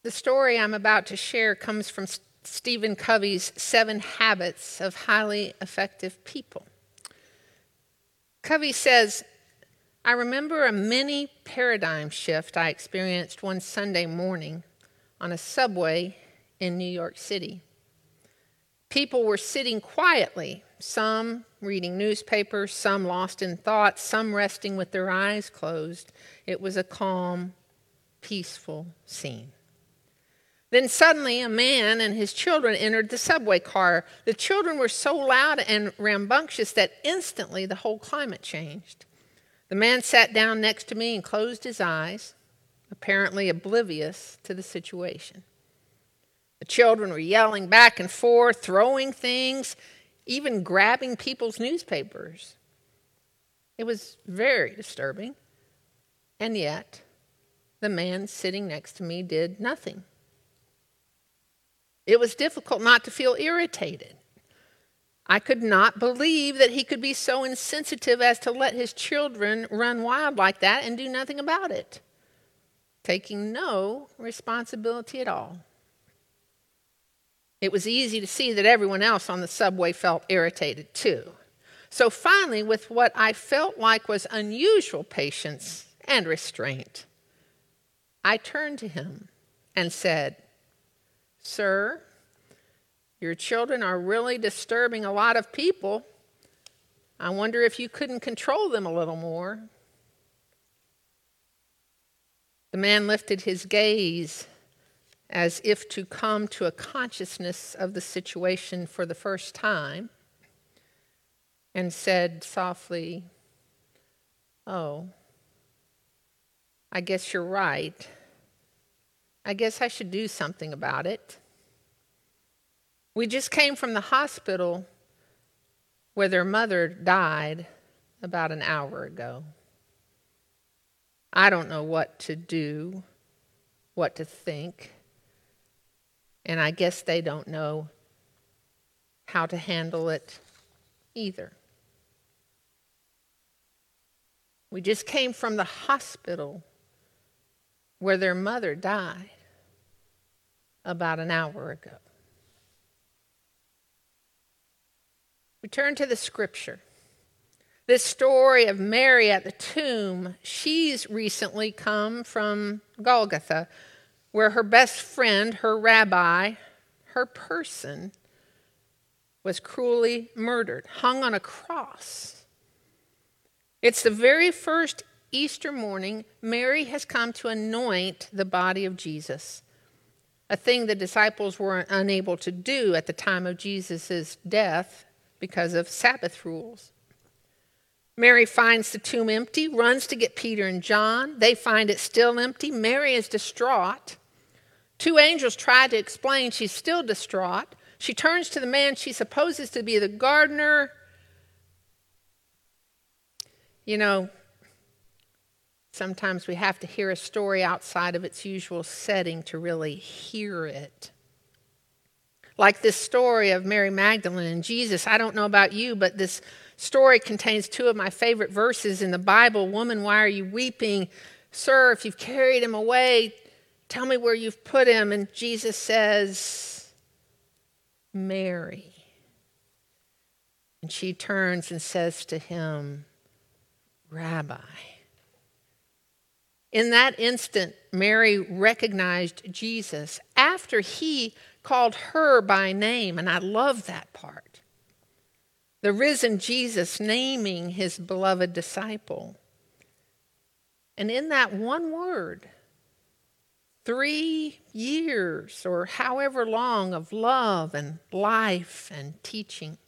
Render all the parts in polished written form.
The story I'm about to share comes from Stephen Covey's 7 Habits of Highly Effective People. Covey says, I remember a mini paradigm shift I experienced one Sunday morning on a subway in New York City. People were sitting quietly, some reading newspapers, some lost in thought, some resting with their eyes closed. It was a calm, peaceful scene. Then suddenly a man and his children entered the subway car. The children were so loud and rambunctious that instantly the whole climate changed. The man sat down next to me and closed his eyes, apparently oblivious to the situation. The children were yelling back and forth, throwing things, even grabbing people's newspapers. It was very disturbing. And yet, the man sitting next to me did nothing. It was difficult not to feel irritated. I could not believe that he could be so insensitive as to let his children run wild like that and do nothing about it, taking no responsibility at all. It was easy to see that everyone else on the subway felt irritated too. So finally, with what I felt like was unusual patience and restraint, I turned to him and said, Sir, your children are really disturbing a lot of people. I wonder if you couldn't control them a little more. The man lifted his gaze as if to come to a consciousness of the situation for the first time and said softly, Oh, I guess you're right. I guess I should do something about it. We just came from the hospital where their mother died about an hour ago. I don't know what to do, what to think, and I guess they don't know how to handle it either. We just came from the hospital where their mother died about an hour ago. We turn to the scripture. This story of Mary at the tomb, she's recently come from Golgotha, where her best friend, her rabbi, her person, was cruelly murdered, hung on a cross. It's the very first Easter morning Mary has come to anoint the body of Jesus, a thing the disciples were unable to do at the time of Jesus' death because of Sabbath rules. Mary finds the tomb empty, runs to get Peter and John. They find it still empty. Mary is distraught. 2 angels try to explain she's still distraught. She turns to the man she supposes to be the gardener. You know, sometimes we have to hear a story outside of its usual setting to really hear it. Like this story of Mary Magdalene and Jesus. I don't know about you, but this story contains 2 of my favorite verses in the Bible. Woman, why are you weeping? Sir, if you've carried him away, tell me where you've put him. And Jesus says, Mary. And she turns and says to him, Rabbi. In that instant, Mary recognized Jesus after he called her by name, and I love that part. The risen Jesus naming his beloved disciple. And in that one word, 3 years or however long of love and life and teaching.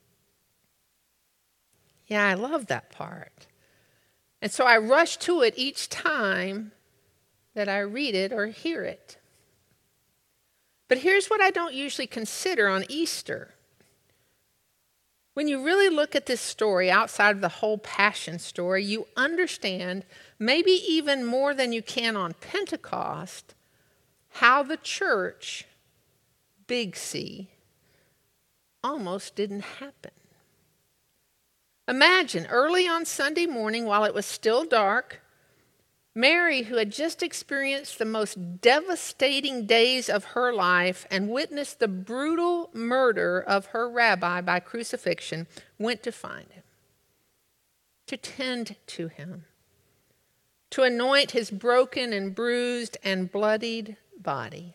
Yeah, I love that part. And so I rush to it each time that I read it or hear it. But here's what I don't usually consider on Easter. When you really look at this story outside of the whole Passion story, you understand, maybe even more than you can on Pentecost, how the church, big C, almost didn't happen. Imagine early on Sunday morning, while it was still dark, Mary, who had just experienced the most devastating days of her life and witnessed the brutal murder of her rabbi by crucifixion, went to find him, to tend to him, to anoint his broken and bruised and bloodied body.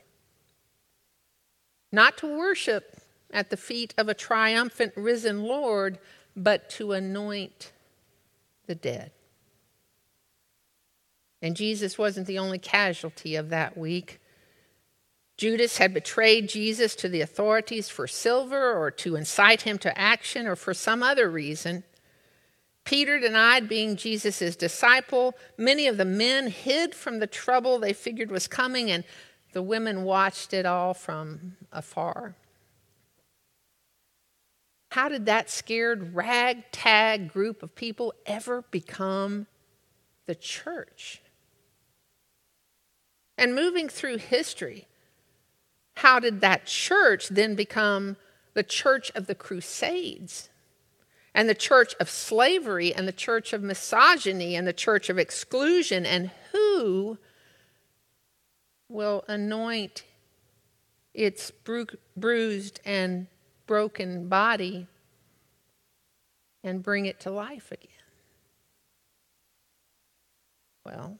Not to worship at the feet of a triumphant risen Lord, but to anoint the dead. And Jesus wasn't the only casualty of that week. Judas had betrayed Jesus to the authorities for silver or to incite him to action or for some other reason. Peter denied being Jesus' disciple. Many of the men hid from the trouble they figured was coming, and the women watched it all from afar. How did that scared ragtag group of people ever become the church? And moving through history, how did that church then become the church of the Crusades, and the church of slavery, and the church of misogyny, and the church of exclusion? And who will anoint its bruised and broken body and bring it to life again? Well,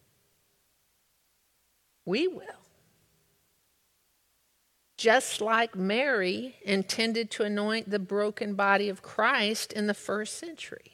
we will. Just like Mary intended to anoint the broken body of Christ in the first century.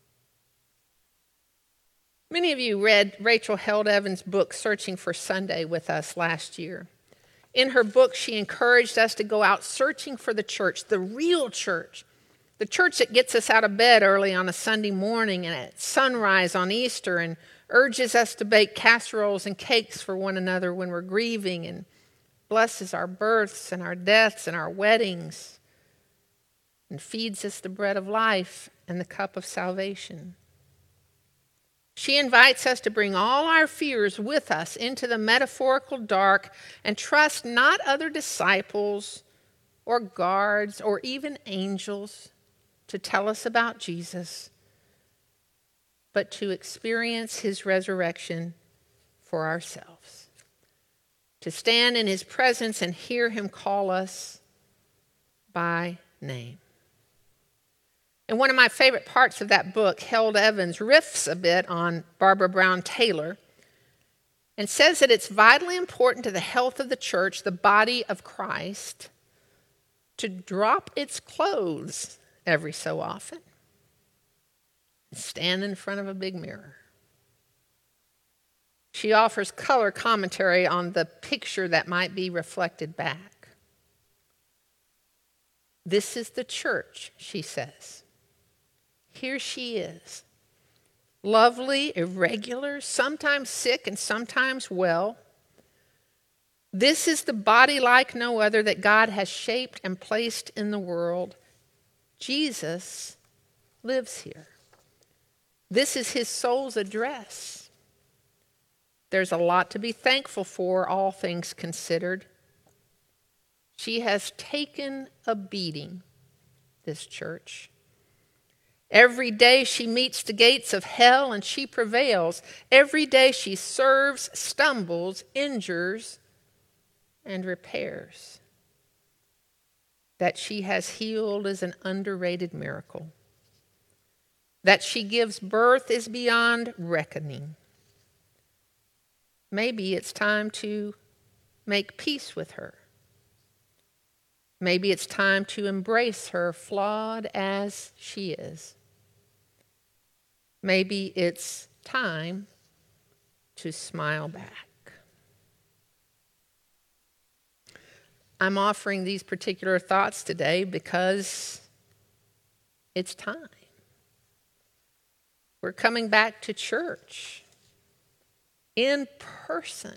Many of you read Rachel Held Evans' book, Searching for Sunday, with us last year. In her book, she encouraged us to go out searching for the church, the real church, the church that gets us out of bed early on a Sunday morning and at sunrise on Easter, and urges us to bake casseroles and cakes for one another when we're grieving, and blesses our births and our deaths and our weddings, and feeds us the bread of life and the cup of salvation. She invites us to bring all our fears with us into the metaphorical dark and trust not other disciples or guards or even angels to tell us about Jesus, but to experience his resurrection for ourselves. To stand in his presence and hear him call us by name. And one of my favorite parts of that book, Held Evans riffs a bit on Barbara Brown Taylor and says that it's vitally important to the health of the church, the body of Christ, to drop its clothes every so often. Stand in front of a big mirror. She offers color commentary on the picture that might be reflected back. This is the church, she says. Here she is, lovely, irregular, sometimes sick and sometimes well. This is the body like no other that God has shaped and placed in the world. Jesus lives here. This is his soul's address. There's a lot to be thankful for, all things considered. She has taken a beating, this church. Every day she meets the gates of hell and she prevails. Every day she serves, stumbles, injures, and repairs. That she has healed is an underrated miracle. That she gives birth is beyond reckoning. Maybe it's time to make peace with her. Maybe it's time to embrace her, flawed as she is. Maybe it's time to smile back. I'm offering these particular thoughts today because it's time. We're coming back to church in person.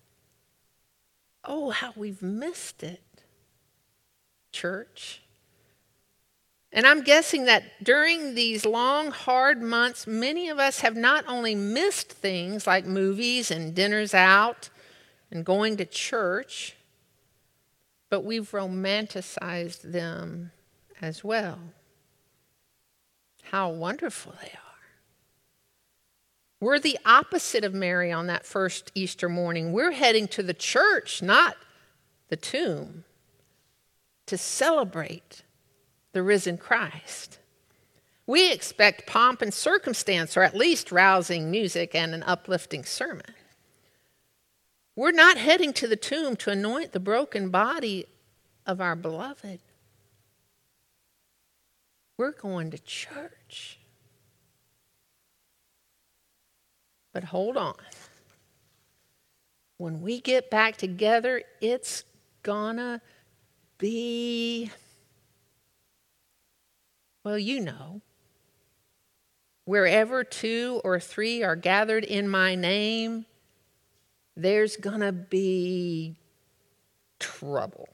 Oh, how we've missed it, church. And I'm guessing that during these long, hard months, many of us have not only missed things like movies and dinners out and going to church, but we've romanticized them as well. How wonderful they are. We're the opposite of Mary on that first Easter morning. We're heading to the church, not the tomb, to celebrate the risen Christ. We expect pomp and circumstance, or at least rousing music and an uplifting sermon. We're not heading to the tomb to anoint the broken body of our beloved. We're going to church. But hold on. When we get back together, it's gonna be, well, you know, wherever 2 or 3 are gathered in my name, there's gonna be trouble.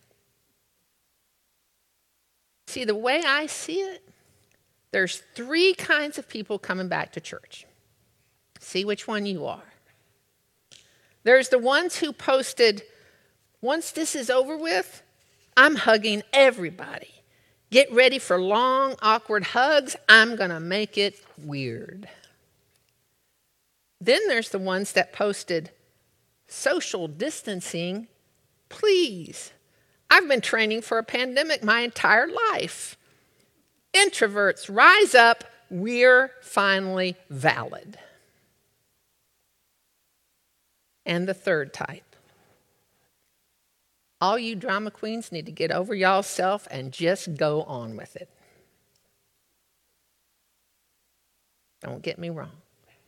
See, the way I see it, there's 3 kinds of people coming back to church. See which one you are. There's the ones who posted, once this is over with, I'm hugging everybody. Get ready for long, awkward hugs. I'm going to make it weird. Then there's the ones that posted, social distancing, please. I've been training for a pandemic my entire life. Introverts, rise up. We're finally valid. And the third type. All you drama queens need to get over y'all's self and just go on with it. Don't get me wrong.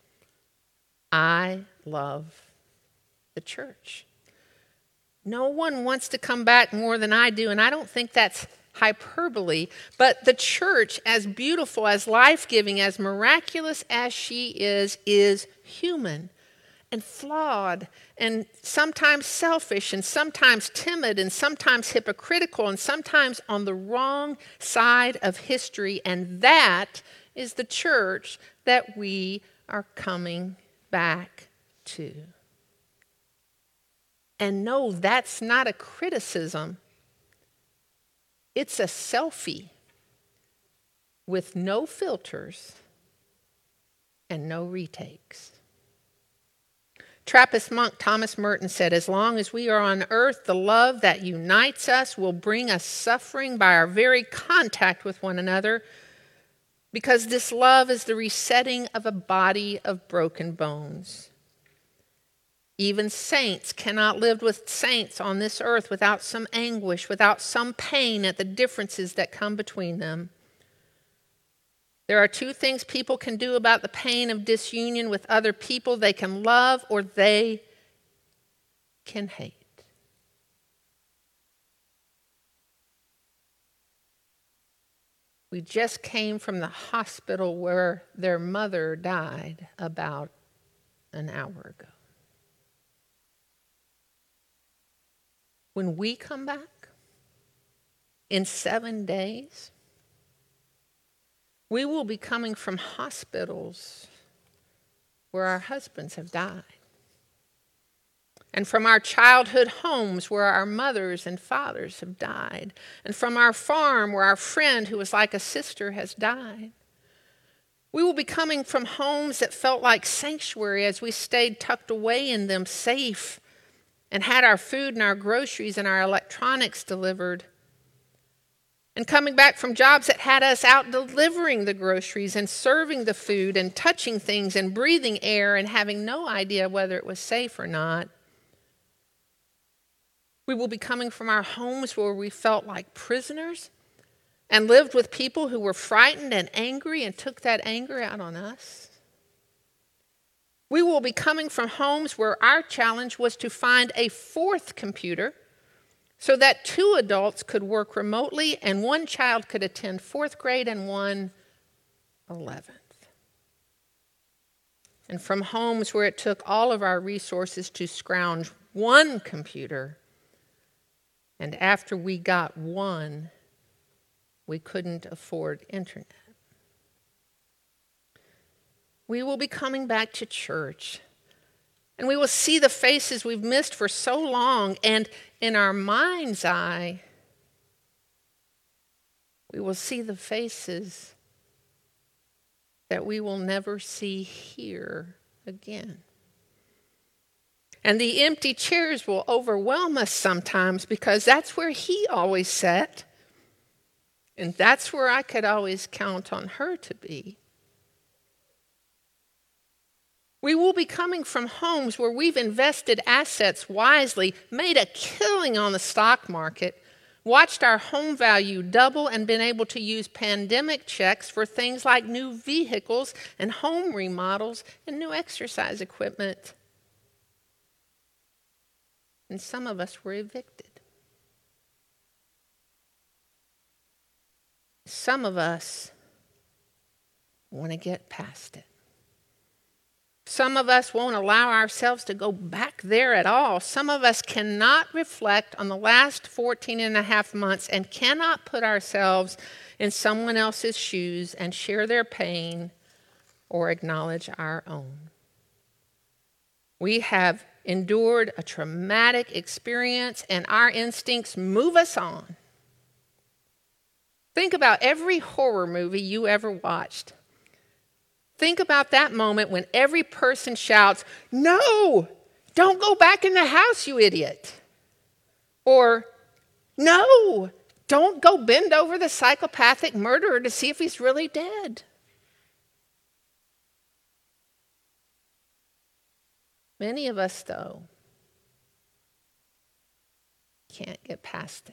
I love the church. No one wants to come back more than I do, and I don't think that's hyperbole, but the church, as beautiful, as life-giving, as miraculous as she is human and flawed and sometimes selfish and sometimes timid and sometimes hypocritical and sometimes on the wrong side of history. And that is the church that we are coming back to. And no, that's not a criticism. It's a selfie with no filters and no retakes. Trappist monk Thomas Merton said, as long as we are on earth, the love that unites us will bring us suffering by our very contact with one another, because this love is the resetting of a body of broken bones. Even saints cannot live with saints on this earth without some anguish, without some pain at the differences that come between them. There are 2 things people can do about the pain of disunion with other people. They can love or they can hate. We just came from the hospital where their mother died about an hour ago. When we come back in 7 days, we will be coming from hospitals where our husbands have died, and from our childhood homes where our mothers and fathers have died, and from our farm where our friend who was like a sister has died. We will be coming from homes that felt like sanctuary as we stayed tucked away in them, safe, and had our food and our groceries and our electronics delivered. And coming back from jobs that had us out delivering the groceries and serving the food and touching things and breathing air and having no idea whether it was safe or not. We will be coming from our homes where we felt like prisoners and lived with people who were frightened and angry and took that anger out on us. We will be coming from homes where our challenge was to find a 4th computer so that 2 adults could work remotely and 1 child could attend 4th grade and 1 11th. And from homes where it took all of our resources to scrounge 1 computer, and after we got 1, we couldn't afford internet. We will be coming back to church, and we will see the faces we've missed for so long, and in our mind's eye, we will see the faces that we will never see here again. And the empty chairs will overwhelm us sometimes because that's where he always sat. And that's where I could always count on her to be. We will be coming from homes where we've invested assets wisely, made a killing on the stock market, watched our home value double, and been able to use pandemic checks for things like new vehicles and home remodels and new exercise equipment. And some of us were evicted. Some of us want to get past it. Some of us won't allow ourselves to go back there at all. Some of us cannot reflect on the last 14 and a half months and cannot put ourselves in someone else's shoes and share their pain or acknowledge our own. We have endured a traumatic experience, and our instincts move us on. Think about every horror movie you ever watched. Think about that moment when every person shouts, "No, don't go back in the house, you idiot." Or, "No, don't go bend over the psychopathic murderer to see if he's really dead." Many of us, though, can't get past it.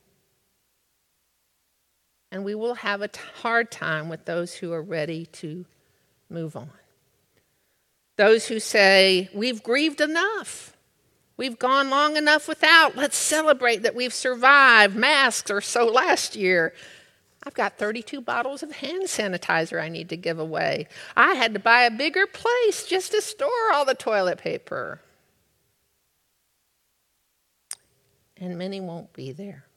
And we will have a hard time with those who are ready to move on. Those who say, "We've grieved enough. We've gone long enough without. Let's celebrate that we've survived. Masks or so last year. I've got 32 bottles of hand sanitizer I need to give away. I had to buy a bigger place just to store all the toilet paper." And many won't be there.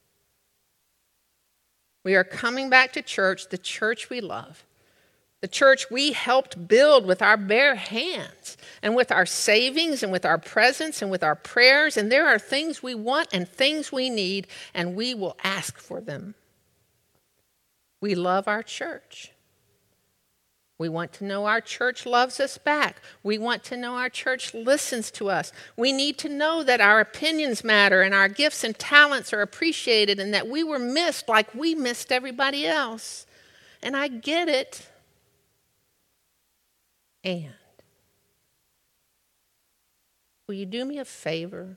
We are coming back to church, the church we love, the church we helped build with our bare hands and with our savings and with our presence and with our prayers. And there are things we want and things we need, and we will ask for them. We love our church. We want to know our church loves us back. We want to know our church listens to us. We need to know that our opinions matter and our gifts and talents are appreciated and that we were missed like we missed everybody else. And I get it. And will you do me a favor?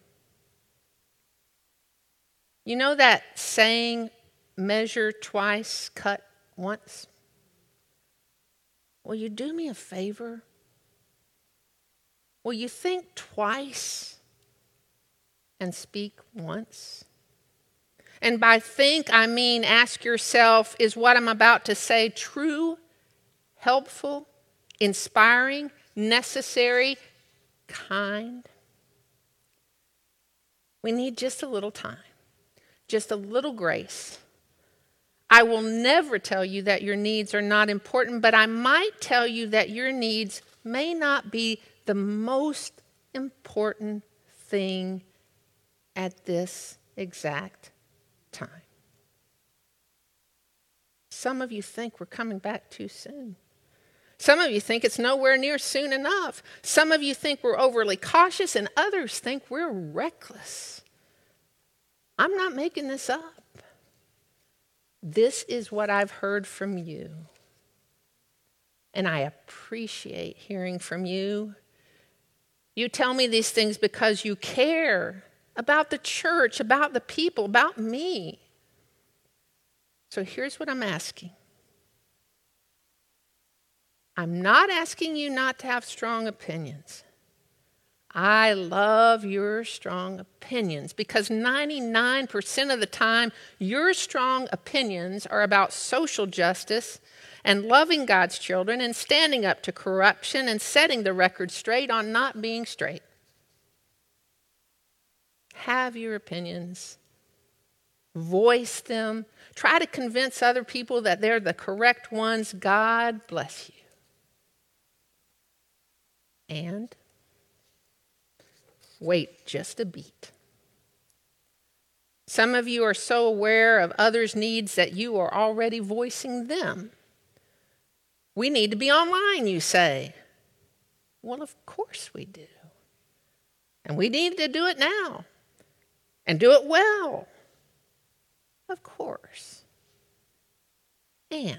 You know that saying, measure twice, cut once? Will you do me a favor? Will you think twice and speak once? And by think, I mean ask yourself, is what I'm about to say true, helpful, inspiring, necessary, kind? We need just a little time, just a little grace. I will never tell you that your needs are not important, but I might tell you that your needs may not be the most important thing at this exact time. Some of you think we're coming back too soon. Some of you think it's nowhere near soon enough. Some of you think we're overly cautious, and others think we're reckless. I'm not making this up. This is what I've heard from you. And I appreciate hearing from you. You tell me these things because you care about the church, about the people, about me. So here's what I'm asking. I'm not asking you not to have strong opinions. I love your strong opinions because 99% of the time, your strong opinions are about social justice and loving God's children and standing up to corruption and setting the record straight on not being straight. Have your opinions. Voice them. Try to convince other people that they're the correct ones. God bless you. And wait just a beat. Some of you are so aware of others' needs that you are already voicing them. We need to be online, you say. Well, of course we do. And we need to do it now. And do it well. Of course. And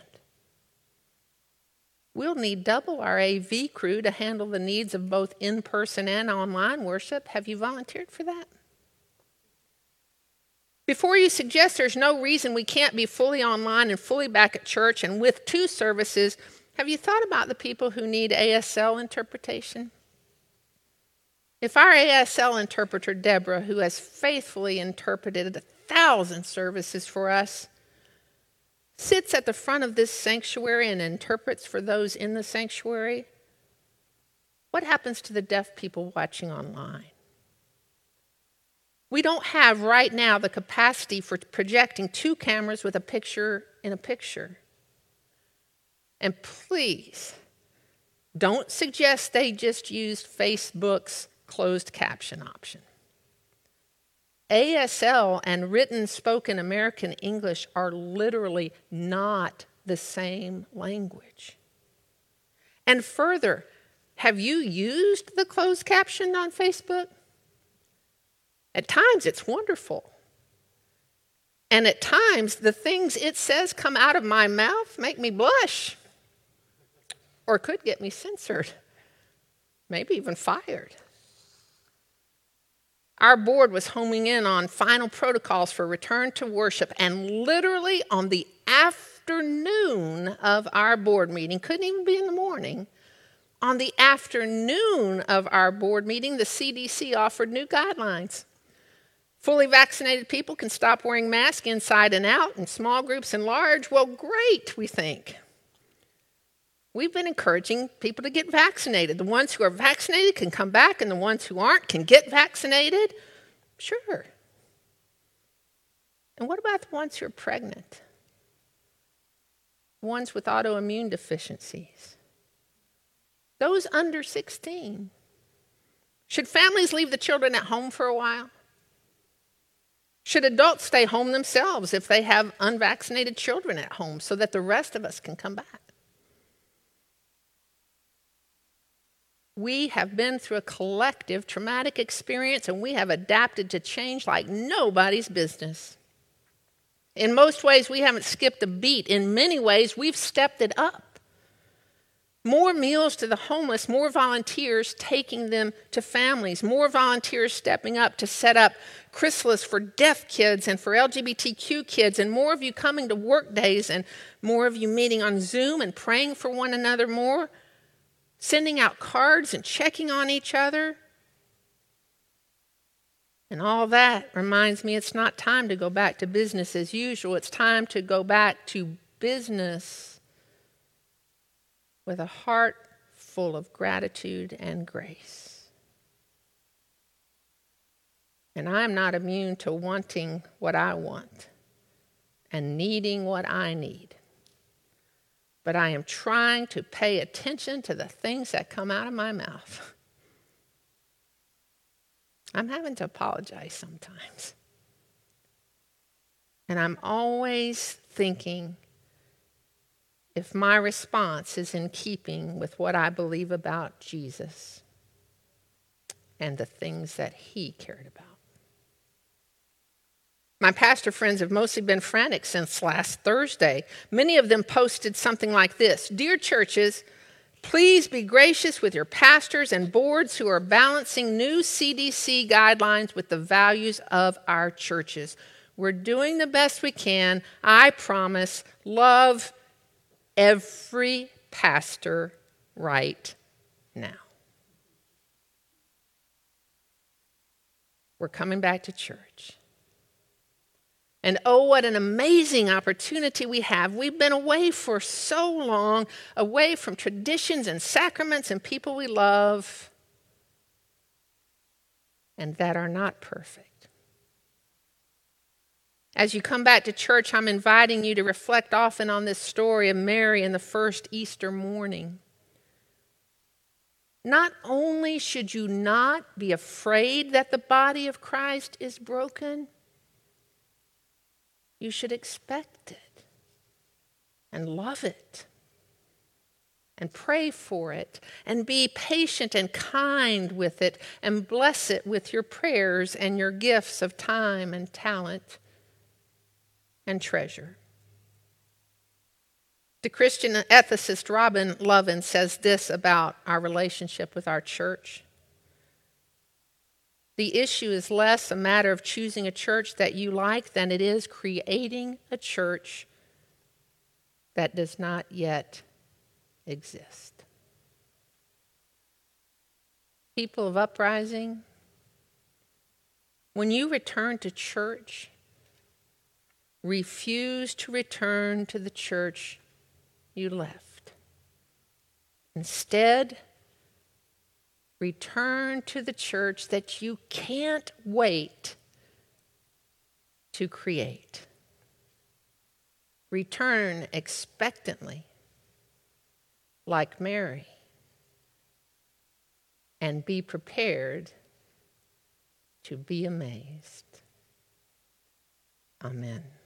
we'll need double our AV crew to handle the needs of both in-person and online worship. Have you volunteered for that? Before you suggest there's no reason we can't be fully online and fully back at church and with 2 services, have you thought about the people who need ASL interpretation? If our ASL interpreter, Deborah, who has faithfully interpreted 1,000 services for us, sits at the front of this sanctuary and interprets for those in the sanctuary, what happens to the deaf people watching online? We don't have right now the capacity for projecting 2 cameras with a picture in a picture. And please, don't suggest they just used Facebook's closed caption option. ASL and written spoken American English are literally not the same language. And further, have you used the closed caption on Facebook? At times it's wonderful. And at times the things it says come out of my mouth make me blush. Or could get me censored. Maybe even fired. Our board was homing in on final protocols for return to worship, and literally on the afternoon of our board meeting, couldn't even be in the morning, on the afternoon of our board meeting, the CDC offered new guidelines. Fully vaccinated people can stop wearing masks inside and out, in small groups and large. Well, great, we think. We've been encouraging people to get vaccinated. The ones who are vaccinated can come back, and the ones who aren't can get vaccinated. Sure. And what about the ones who are pregnant? The ones with autoimmune deficiencies? Those under 16? Should families leave the children at home for a while? Should adults stay home themselves if they have unvaccinated children at home so that the rest of us can come back? We have been through a collective traumatic experience, and we have adapted to change like nobody's business. In most ways, we haven't skipped a beat. In many ways, we've stepped it up. More meals to the homeless, more volunteers taking them to families, more volunteers stepping up to set up chrysalis for deaf kids and for LGBTQ kids, and more of you coming to work days, and more of you meeting on Zoom and praying for one another more. Sending out cards and checking on each other. And all that reminds me it's not time to go back to business as usual. It's time to go back to business with a heart full of gratitude and grace. And I'm not immune to wanting what I want and needing what I need. But I am trying to pay attention to the things that come out of my mouth. I'm having to apologize sometimes. And I'm always thinking if my response is in keeping with what I believe about Jesus and the things that he cared about. My pastor friends have mostly been frantic since last Thursday. Many of them posted something like this: "Dear churches, please be gracious with your pastors and boards who are balancing new CDC guidelines with the values of our churches. We're doing the best we can. I promise. Love, every pastor right now." We're coming back to church. And oh, what an amazing opportunity we have. We've been away for so long, away from traditions and sacraments and people we love, and that are not perfect. As you come back to church, I'm inviting you to reflect often on this story of Mary in the first Easter morning. Not only should you not be afraid that the body of Christ is broken, you should expect it and love it. and pray for it and be patient and kind with it and bless it with your prayers and your gifts of time and talent and treasure. The Christian ethicist Robin Lovin says this about our relationship with our church. The issue is less a matter of choosing a church that you like than it is creating a church that does not yet exist. People of Uprising, when you return to church, refuse to return to the church you left. Instead, return to the church that you can't wait to create. Return expectantly, like Mary, and be prepared to be amazed. Amen.